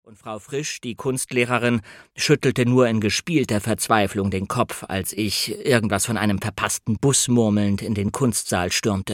Und Frau Frisch, die Kunstlehrerin, schüttelte nur in gespielter Verzweiflung den Kopf, als ich, irgendwas von einem verpassten Bus murmelnd, in den Kunstsaal stürmte.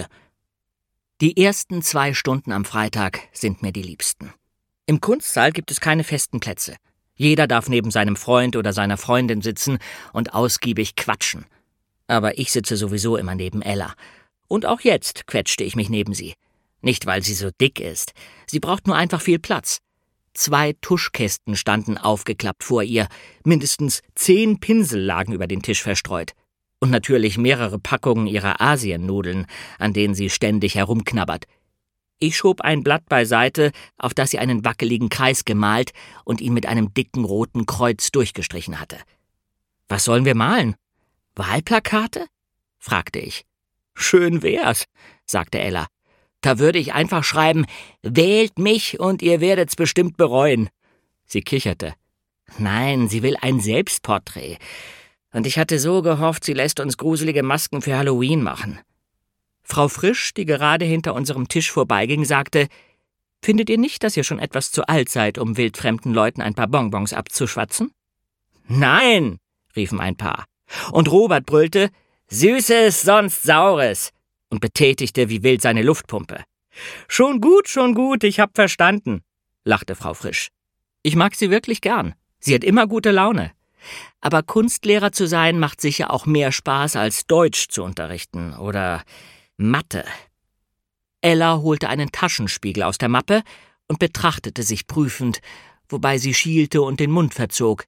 Die ersten 2 Stunden am Freitag sind mir die liebsten. Im Kunstsaal gibt es keine festen Plätze. Jeder darf neben seinem Freund oder seiner Freundin sitzen und ausgiebig quatschen. Aber ich sitze sowieso immer neben Ella. Und auch jetzt quetschte ich mich neben sie. Nicht, weil sie so dick ist. Sie braucht nur einfach viel Platz. 2 Tuschkästen standen aufgeklappt vor ihr, mindestens 10 Pinsel lagen über den Tisch verstreut. Und natürlich mehrere Packungen ihrer Asiennudeln, an denen sie ständig herumknabbert. Ich schob ein Blatt beiseite, auf das sie einen wackeligen Kreis gemalt und ihn mit einem dicken roten Kreuz durchgestrichen hatte. »Was sollen wir malen? Wahlplakate?« fragte ich. »Schön wär's«, sagte Ella. »Da würde ich einfach schreiben, wählt mich und ihr werdet's bestimmt bereuen.« Sie kicherte. »Nein, sie will ein Selbstporträt. Und ich hatte so gehofft, sie lässt uns gruselige Masken für Halloween machen.« Frau Frisch, die gerade hinter unserem Tisch vorbeiging, sagte, »Findet ihr nicht, dass ihr schon etwas zu alt seid, um wildfremden Leuten ein paar Bonbons abzuschwatzen?« »Nein«, riefen ein paar. Und Robert brüllte, »Süßes, sonst Saures«, und betätigte wie wild seine Luftpumpe. Schon gut, ich hab verstanden«, lachte Frau Frisch. »Ich mag sie wirklich gern. Sie hat immer gute Laune. Aber Kunstlehrer zu sein macht sicher auch mehr Spaß, als Deutsch zu unterrichten oder Mathe.« Ella holte einen Taschenspiegel aus der Mappe und betrachtete sich prüfend, wobei sie schielte und den Mund verzog.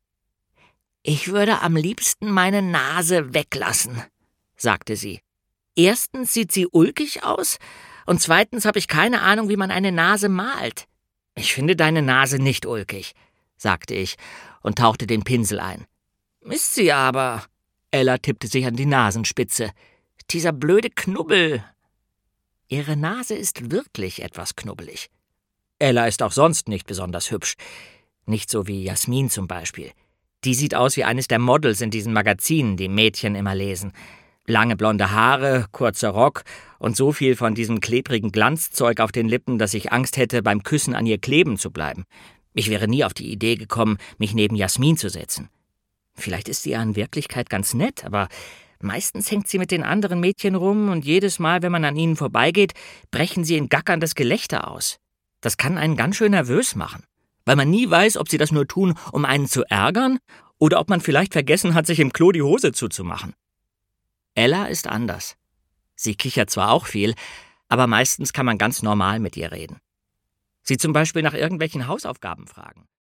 »Ich würde am liebsten meine Nase weglassen«, sagte sie. »Erstens sieht sie ulkig aus und zweitens habe ich keine Ahnung, wie man eine Nase malt.« »Ich finde deine Nase nicht ulkig«, sagte ich und tauchte den Pinsel ein. »Ist sie aber«, Ella tippte sich an die Nasenspitze. »Dieser blöde Knubbel.« »Ihre Nase ist wirklich etwas knubbelig. Ella ist auch sonst nicht besonders hübsch. Nicht so wie Jasmin zum Beispiel. Die sieht aus wie eines der Models in diesen Magazinen, die Mädchen immer lesen. Lange blonde Haare, kurzer Rock und so viel von diesem klebrigen Glanzzeug auf den Lippen, dass ich Angst hätte, beim Küssen an ihr kleben zu bleiben. Ich wäre nie auf die Idee gekommen, mich neben Jasmin zu setzen. Vielleicht ist sie ja in Wirklichkeit ganz nett, aber meistens hängt sie mit den anderen Mädchen rum und jedes Mal, wenn man an ihnen vorbeigeht, brechen sie in gackerndes Gelächter aus. Das kann einen ganz schön nervös machen, weil man nie weiß, ob sie das nur tun, um einen zu ärgern oder ob man vielleicht vergessen hat, sich im Klo die Hose zuzumachen. Ella ist anders. Sie kichert zwar auch viel, aber meistens kann man ganz normal mit ihr reden. Sie zum Beispiel nach irgendwelchen Hausaufgaben fragen.